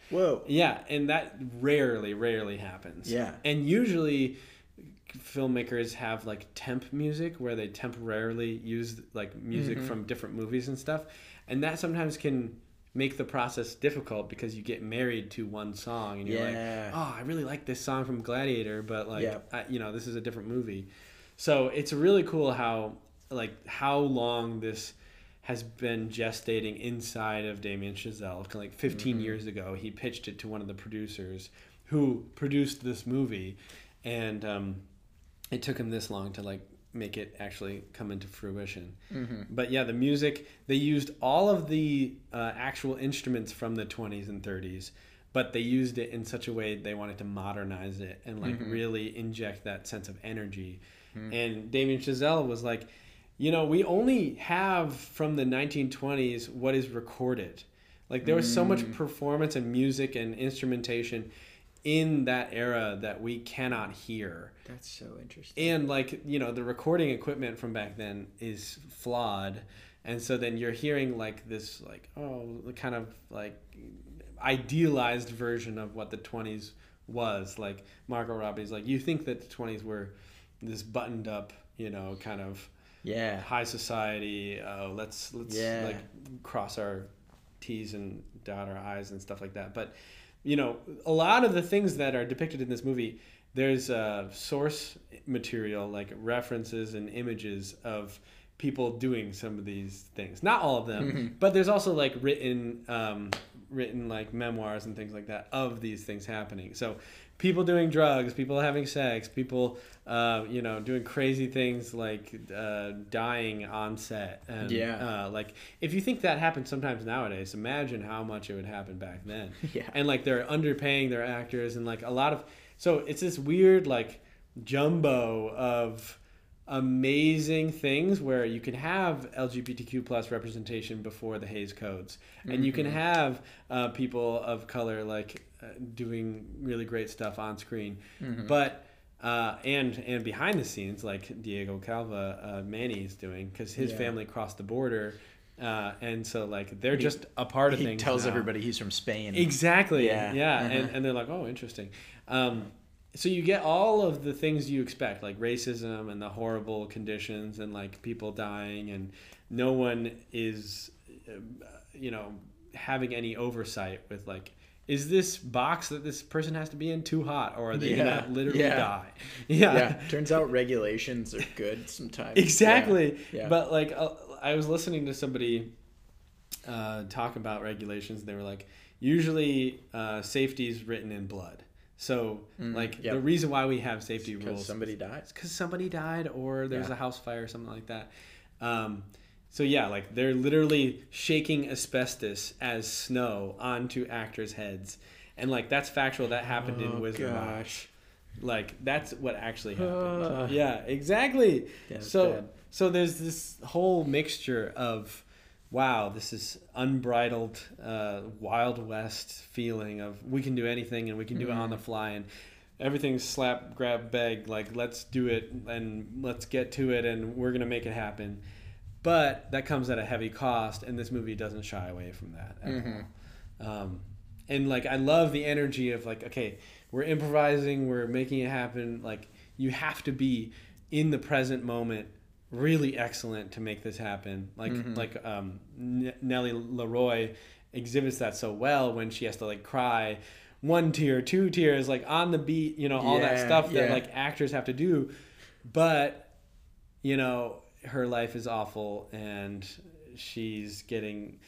Whoa. Yeah, and that rarely happens. Yeah. And usually filmmakers have like temp music where they temporarily use like music from different movies and stuff, and that sometimes can make the process difficult because you get married to one song and you're like, oh, I really like this song from Gladiator, but like this is a different movie. So it's really cool how long this has been gestating inside of Damien Chazelle. Like 15 years ago, he pitched it to one of the producers who produced this movie, and it took him this long to like make it actually come into fruition. But yeah, the music, they used all of the actual instruments from the 20s and 30s, but they used it in such a way they wanted to modernize it and like really inject that sense of energy. And Damien Chazelle was like, we only have from the 1920s what is recorded. Like there was so much performance and music and instrumentation in that era that we cannot hear. That's so interesting. And like, the recording equipment from back then is flawed. And so then you're hearing like this, like, kind of like idealized version of what the 20s was. Like Margot Robbie's like, you think that the 20s were this buttoned up, kind of high society. Let's like cross our T's and dot our I's and stuff like that. But a lot of the things that are depicted in this movie, there's source material, like references and images of people doing some of these things. Not all of them, but there's also like written like memoirs and things like that of these things happening. So people doing drugs, people having sex, people doing crazy things like dying on set. And, like if you think that happens sometimes nowadays, imagine how much it would happen back then. And like they're underpaying their actors and like a lot of, so it's this weird like jumbo of amazing things where you can have LGBTQ plus representation before the Hays Codes, and you can have people of color like doing really great stuff on screen, but and behind the scenes like Diego Calva, Manny's doing, because his family crossed the border, and so like they're just a part of things. He tells now. Everybody he's from Spain. Exactly. And they're like, oh, interesting. So you get all of the things you expect, like racism and the horrible conditions and like people dying, and no one is, having any oversight with like, is this box that this person has to be in too hot, or are they gonna literally die? Turns out regulations are good sometimes. Exactly. But like, I was listening to somebody talk about regulations. They were like, usually safety is written in blood. So, the reason why we have safety rules... Because somebody died. Because somebody died, or there's a house fire or something like that. Like, they're literally shaking asbestos as snow onto actors' heads. And, like, that's factual. That happened in Wizard of Oz. Like, that's what actually happened. Yeah, exactly. Yeah, so there's this whole mixture of... wow, this is unbridled Wild West feeling of we can do anything and we can do it on the fly, and everything's slap, grab, beg, like let's do it and let's get to it and we're going to make it happen. But that comes at a heavy cost, and this movie doesn't shy away from that at all. And like, I love the energy of like, okay, we're improvising, we're making it happen. Like, you have to be in the present moment really excellent to make this happen. Like Nellie Leroy exhibits that so well when she has to like cry 1 tear, 2 tears, like on the beat, all that stuff that like actors have to do. But her life is awful, and she's getting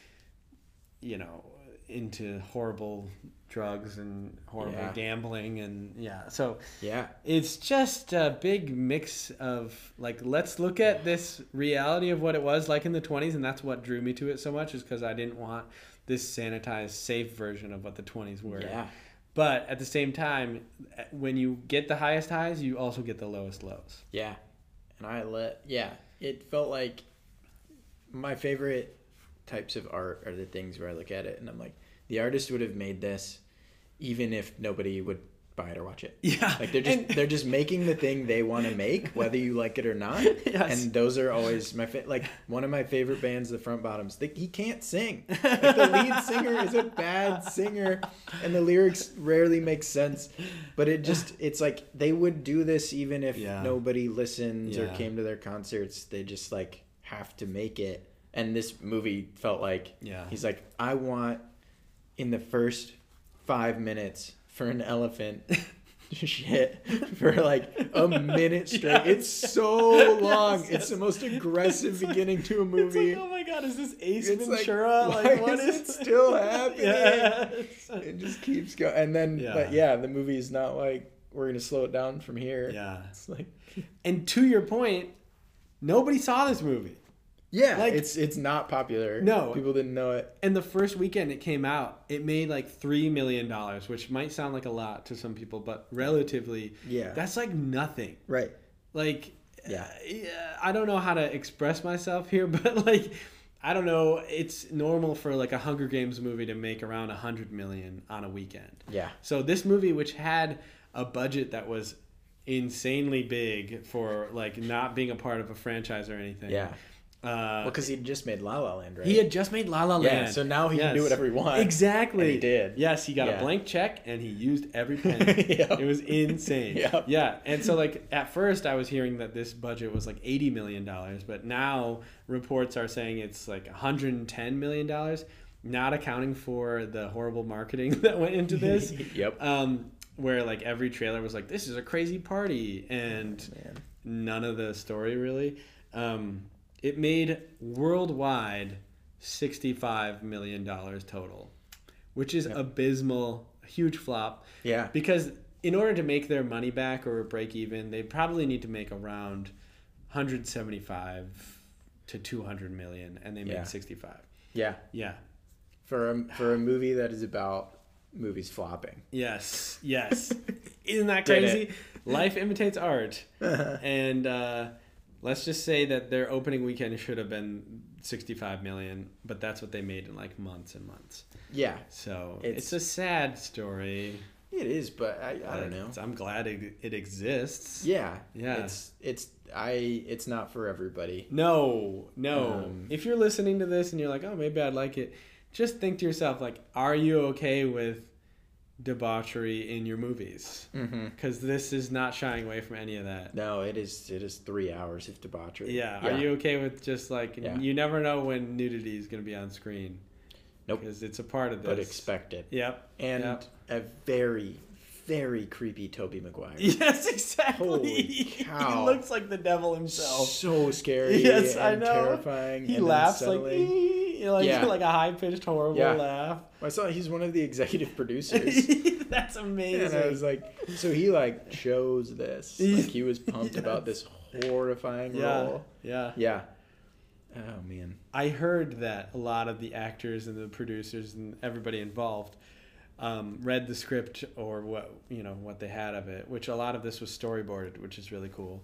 into horrible drugs and horrible gambling, and so it's just a big mix of like, let's look at this reality of what it was like in the 20s, and that's what drew me to it so much, is because I didn't want this sanitized, safe version of what the 20s were. But at the same time, when you get the highest highs, you also get the lowest lows. And it felt like my favorite types of art are the things where I look at it and I'm like, the artist would have made this even if nobody would buy it or watch it. Yeah. Like they're just making the thing they want to make, whether you like it or not. Yes. And those are always like one of my favorite bands, the Front Bottoms. He can't sing. Like the lead singer is a bad singer, and the lyrics rarely make sense. But it's like they would do this even if nobody listens or came to their concerts. They just like have to make it. And this movie felt like he's like, I want in the first 5 minutes for an elephant to shit for like a minute straight. Yes. It's so long. Yes. It's the most aggressive beginning to a movie. It's like, oh my God, is this Ace Ventura? Like what is it still happening? Yes. It just keeps going. And then, but the movie is not like, we're going to slow it down from here. Yeah. It's like, and to your point, nobody saw this movie. Yeah, like, it's not popular. No. People didn't know it. And the first weekend it came out, it made like $3 million, which might sound like a lot to some people, but relatively, that's like nothing. Right. Like, I don't know how to express myself here, but like, I don't know. It's normal for like a Hunger Games movie to make around $100 million on a weekend. Yeah. So this movie, which had a budget that was insanely big for like not being a part of a franchise or anything. Yeah. Well, because he just made La La Land, right? He had just made La La Land. Yeah, so now he can do whatever he wants. Exactly. And he did. Yes, he got a blank check, and he used every penny. It was insane. Yeah, and so like at first I was hearing that this budget was like $80 million, but now reports are saying it's like $110 million, not accounting for the horrible marketing that went into this. Where like every trailer was like, this is a crazy party, and none of the story really. It made worldwide $65 million total, which is abysmal, huge flop. Yeah. Because in order to make their money back or break even, they probably need to make around 175 to 200 million, and they made 65. Yeah. Yeah. For a movie that is about movies flopping. Yes. Isn't that crazy? Life imitates art. And let's just say that their opening weekend should have been 65 million, but that's what they made in like months and months. Yeah. So it's a sad story. It is, but I don't know. I'm glad it exists. Yeah. Yeah. It's not for everybody. No. If you're listening to this and you're like, oh, maybe I'd like it, just think to yourself, like, are you okay with debauchery in your movies? Because this is not shying away from any of that. No, it is 3 hours of debauchery. Yeah. Are you okay with just like, you never know when nudity is going to be on screen? Nope. Because it's a part of this. But expect it. Yep. And a very, very creepy Tobey Maguire. Yes, exactly. Holy cow. He looks like the devil himself. So scary. Yes, and I know. Terrifying. He and laughs unsettling. like a high-pitched, horrible laugh. I saw he's one of the executive producers. That's amazing. And I was like, so he like chose this. Like he was pumped about this horrifying role. Yeah. Oh man. I heard that a lot of the actors and the producers and everybody involved read the script or what they had of it, which a lot of this was storyboarded, which is really cool.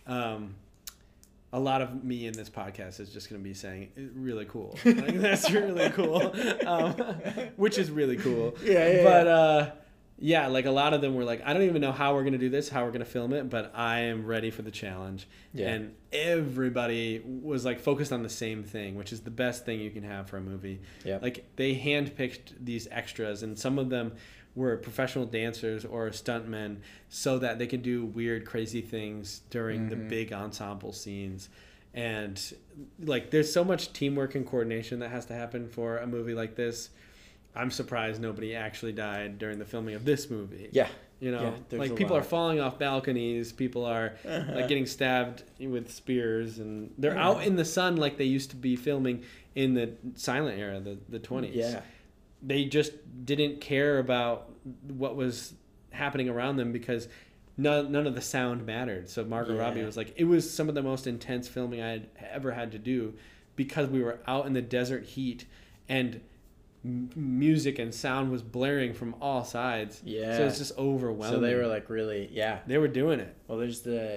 A lot of me in this podcast is just going to be saying really cool. Like, that's really cool, which is really cool. But like a lot of them were like, I don't even know how we're going to do this, how we're going to film it, but I am ready for the challenge. Yeah. And everybody was like focused on the same thing, which is the best thing you can have for a movie. Yeah. Like they handpicked these extras, and some of them were professional dancers or stuntmen so that they could do weird, crazy things during the big ensemble scenes. And like there's so much teamwork and coordination that has to happen for a movie like this. I'm surprised nobody actually died during the filming of this movie. Yeah. Like people are falling off balconies, people are like getting stabbed with spears, and they're out in the sun like they used to be filming in the silent era, the 20s. Yeah. They just didn't care about what was happening around them because none of the sound mattered. So Margot Robbie was like, it was some of the most intense filming I had ever had to do because we were out in the desert heat and music and sound was blaring from all sides. Yeah. So it's just overwhelming. So they were like really, They were doing it. Well, there's the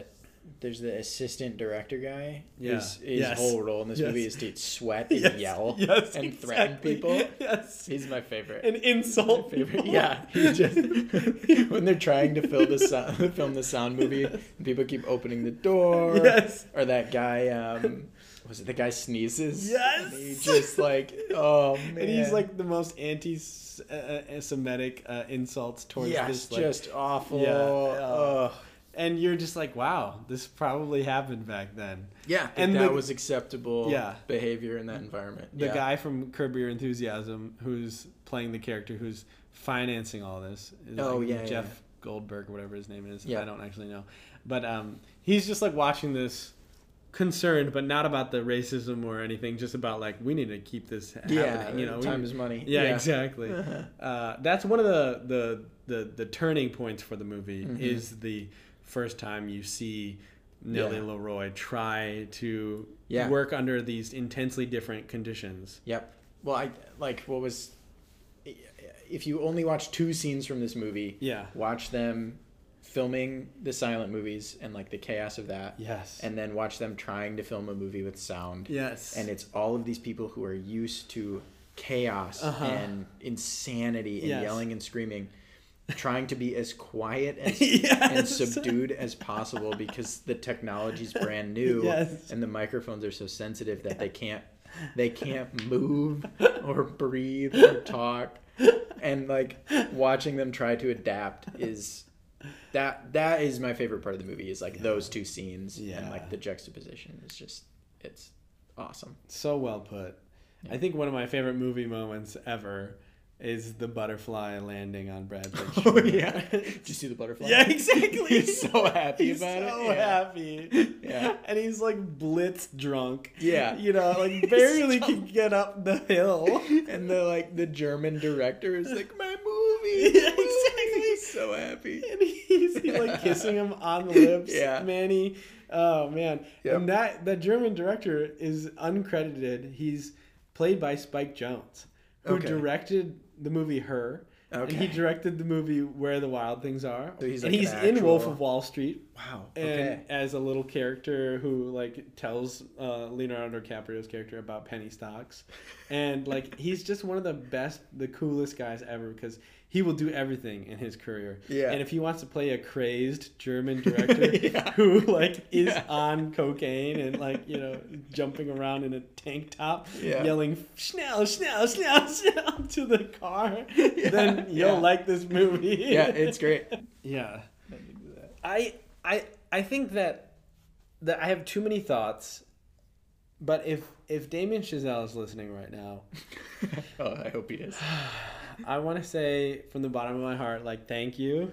there's the assistant director guy. Yeah. His whole role in this Yes. movie is to sweat and Yes. yell Yes, and threaten exactly. people. Yes. He's my favorite. And insult Favorite. people. Yeah, he just when they're trying to film the sound movie, and people keep opening the door. Yes. Or that guy, was it the guy sneezes? Yes. And he just like, oh man. And he's like the most anti-Semitic insults towards this. Like, just awful. Yeah. Ugh. And you're just like, wow, this probably happened back then. Yeah, And that the- was acceptable Yeah. behavior in that environment. The Yeah. guy from Curb Your Enthusiasm who's playing the character who's financing all this. Is Jeff Goldberg or whatever his name is. Yeah. I don't actually know. But he's just like watching this concerned, but not about the racism or anything, just about like, we need to keep this happening. You know, time is money. Yeah, exactly. That's one of the turning points for the movie is the first time you see Nellie Leroy try to work under these intensely different conditions. Yep. Well, if you only watch 2 scenes from this movie, watch them filming the silent movies and like the chaos of that. Yes. And then watch them trying to film a movie with sound. Yes. And it's all of these people who are used to chaos and insanity and yelling and screaming, trying to be as quiet and subdued as possible because the technology's brand new and the microphones are so sensitive that they can't move or breathe or talk. And like watching them try to adapt is that is my favorite part of the movie, is like those 2 scenes and like the juxtaposition is just, it's awesome. So well put. I think one of my favorite movie moments ever is the butterfly landing on Brad Pitt's shoulder. Oh yeah. Did you see the butterfly? Yeah, exactly. He's so happy about it. So happy. Yeah. And he's like blitz drunk. Yeah. You know, like barely can get up the hill. And the German director is like, my movie. Yeah, exactly. He's so happy. And he's like kissing him on the lips. Yeah. Manny. Oh man. Yep. And that German director is uncredited. He's played by Spike Jonze, who directed the movie Her. Okay. And he directed the movie Where the Wild Things Are. So he's and like he's in Wolf of Wall Street. Wow. And as a little character who like tells Leonardo DiCaprio's character about penny stocks. And like he's just one of the coolest guys ever, because he will do everything in his career. Yeah. And if he wants to play a crazed German director who like is on cocaine and like, you know, jumping around in a tank top, yelling "Schnell, schnell, schnell, schnell" to the car, then you'll like this movie. Yeah, it's great. Yeah. I think that I have too many thoughts, but if Damien Chazelle is listening right now, oh, I hope he is. I want to say from the bottom of my heart, like, thank you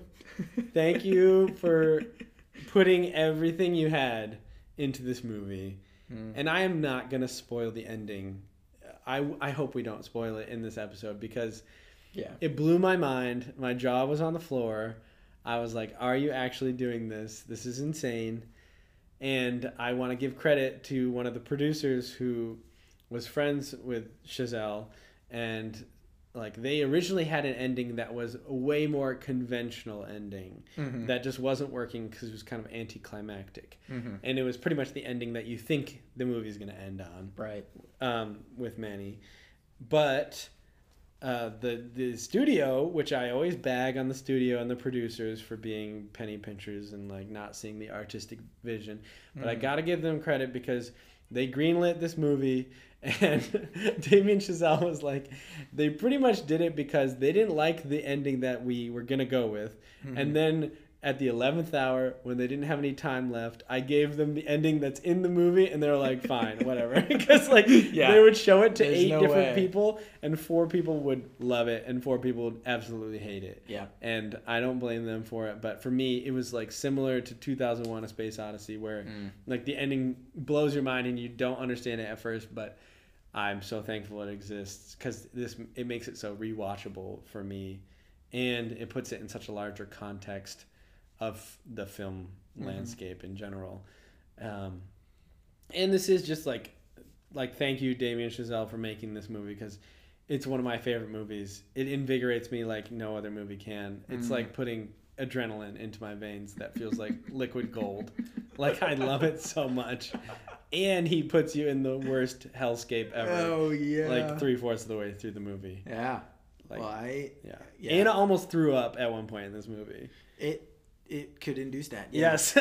for putting everything you had into this movie, and I am not gonna spoil the ending. I hope we don't spoil it in this episode, because it blew my mind. My jaw was on the floor. I was like, are you actually doing this? This is insane. And I want to give credit to one of the producers who was friends with Chazelle, and like they originally had an ending that was a way more conventional ending that just wasn't working because it was kind of anticlimactic. And it was pretty much the ending that you think the movie's going to end on. Right. With Manny. But the studio, which I always bag on the studio and the producers for being penny pinchers and like not seeing the artistic vision, but I gotta give them credit because they greenlit this movie, and Damien Chazelle was like, they pretty much did it because they didn't like the ending that we were gonna go with, and then at the 11th hour, when they didn't have any time left, I gave them the ending that's in the movie, and they were like, fine, whatever. Because like they would show it to 8 different people, and 4 people would love it, and 4 people would absolutely hate it. Yeah. And I don't blame them for it. But for me, it was like similar to 2001: A Space Odyssey, where like the ending blows your mind and you don't understand it at first, but I'm so thankful it exists because it makes it so rewatchable for me, and it puts it in such a larger context of the film landscape in general. And this is just like thank you, Damien Chazelle, for making this movie, because it's one of my favorite movies. It invigorates me like no other movie can. It's like putting adrenaline into my veins that feels like liquid gold. Like, I love it so much. And he puts you in the worst hellscape ever. Oh, yeah. Like 3/4 of the way through the movie. Yeah. Like, Well, yeah. yeah. Anna almost threw up at one point in this movie. It could induce that. Yeah. Yes.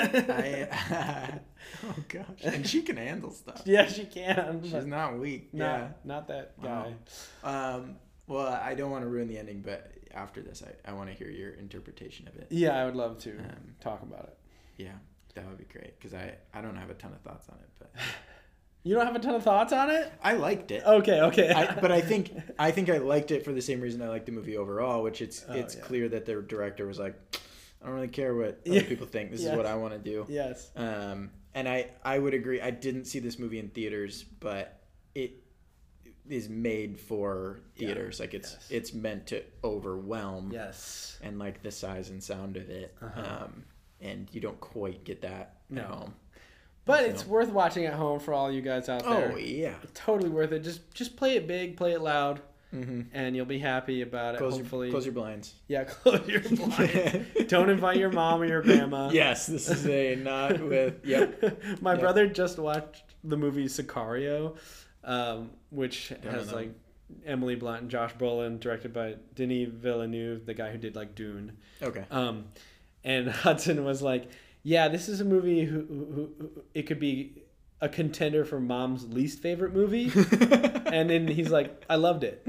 Oh gosh. And she can handle stuff. Yeah, she can. She's not weak. Not that guy. Well, I don't want to ruin the ending, but after this, I want to hear your interpretation of it. Yeah, I would love to talk about it. Yeah, that would be great because I don't have a ton of thoughts on it, but you don't have a ton of thoughts on it? I liked it. Okay. But I think I liked it for the same reason I liked the movie overall, which it's clear that the director was like, I don't really care what other people think. This is what I want to do. Yes. And I would agree. I didn't see this movie in theaters, but it is made for theaters. Yeah. Like it's meant to overwhelm. Yes. And like the size and sound of it. And you don't quite get that at home. But it's worth watching at home for all you guys out there. Oh yeah. It's totally worth it. Just play it big, play it loud. And you'll be happy about it. Hopefully, close your blinds. Yeah, close your blinds. Don't invite your mom or your grandma. Yes, this is a not with. Yep. My brother just watched the movie Sicario, which has like Emily Blunt and Josh Brolin, directed by Denis Villeneuve, the guy who did like Dune. Okay. And Hudson was like, "Yeah, this is a movie who it could be a contender for mom's least favorite movie." And then he's like, I loved it.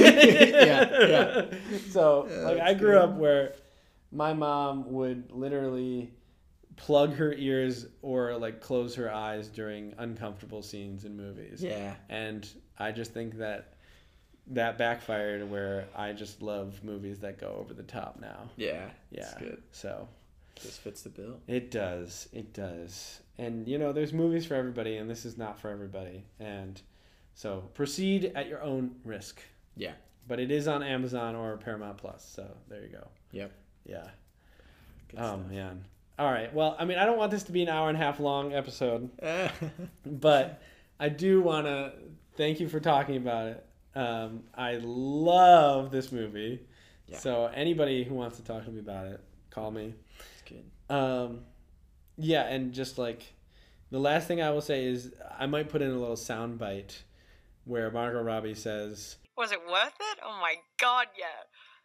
yeah. So like I grew up where my mom would literally plug her ears or like close her eyes during uncomfortable scenes in movies. Yeah. And I just think that backfired where I just love movies that go over the top now. Yeah. Yeah. That's good. So this fits the bill. It does. And there's movies for everybody, and this is not for everybody. And so proceed at your own risk. Yeah. But it is on Amazon or Paramount Plus, so there you go. Yep. Yeah. Good Oh stuff. man. All right. Well, I mean, I don't want this to be an 1.5 hour long episode, but I do want to thank you for talking about it. I love this movie. Yeah. So anybody who wants to talk to me about it, call me. That's good. Yeah, and just like the last thing I will say is I might put in a little sound bite where Margot Robbie says, "Was it worth it? Oh my God, yeah!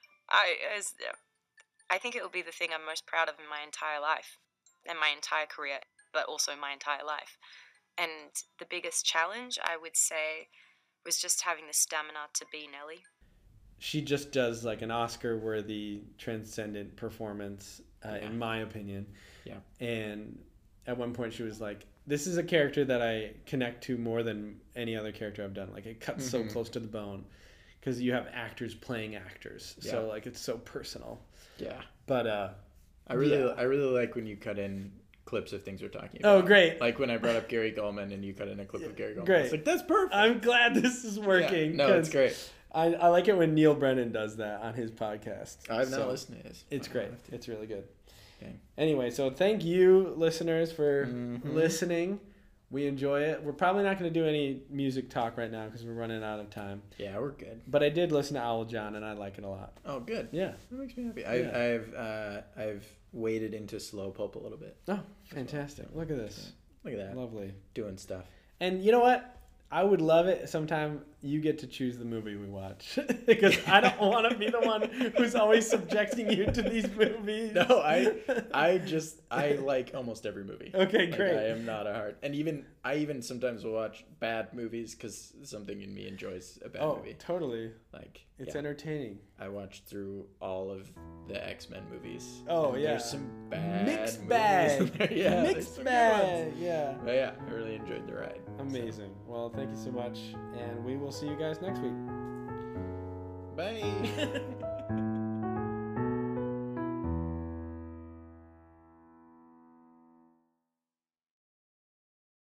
I think it will be the thing I'm most proud of in my entire life, and my entire career, but also my entire life. And the biggest challenge, I would say, was just having the stamina to be Nelly." She just does like an Oscar-worthy, transcendent performance, in my opinion. Yeah. And at one point she was like, this is a character that I connect to more than any other character I've done. Like it cuts so close to the bone because you have actors playing actors. Yeah. So like it's so personal. Yeah. But I really like when you cut in clips of things we're talking about. Oh, great. Like when I brought up Gary Gulman and you cut in a clip of Gary Gulman. Great. It's like, that's perfect. I'm glad this is working. Yeah. No, it's great. I like it when Neil Brennan does that on his podcast. I've not listened to his. It's great. It's really good. Okay. Anyway, so thank you, listeners, for listening. We enjoy it. We're probably not going to do any music talk right now because we're running out of time. Yeah, we're good. But I did listen to Owl John, and I like it a lot. Oh, good. Yeah. That makes me happy. I've waded into Slow Pulp a little bit. Oh, fantastic. Look at this. Look at that. Lovely. Doing stuff. And you know what? I would love it sometime you get to choose the movie we watch because I don't want to be the one who's always subjecting you to these movies. No, I like almost every movie. Okay, great. I am not a hard, and I even sometimes will watch bad movies because something in me enjoys a bad movie. Oh, totally. Like it's entertaining. I watched through all of the X-Men movies. Oh yeah. There's some bad mixed movies. bag. Yeah, mixed bag. Yeah. But yeah, I really enjoyed the ride. Amazing. Well, thank you so much, and we will see you guys next week. Bye.